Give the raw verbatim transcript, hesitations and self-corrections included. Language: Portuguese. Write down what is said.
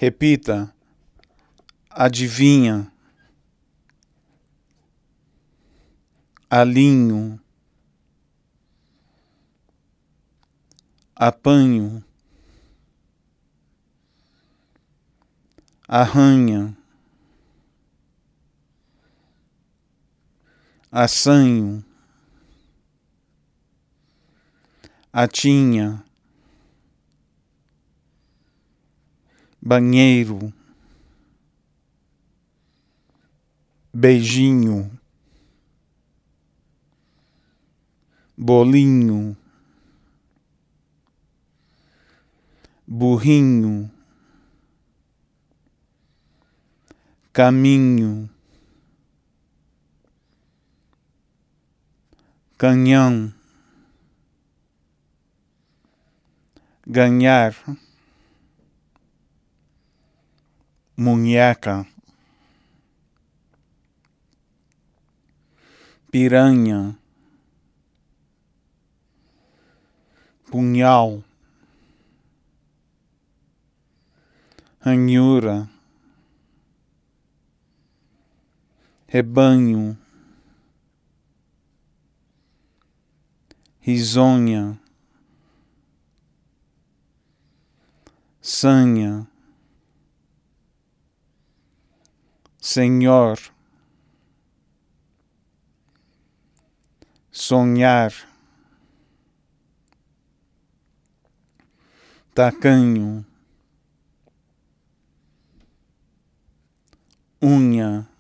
Repita: adivinha, alinho, apanho, arranha, assanho, atinha, banheiro, beijinho, bolinho, burrinho, caminho, canhão, ganhar, munheca, piranha, punhal, ranhura, rebanho, risonha, sanha, senhor, sonhar, tacanho, unha,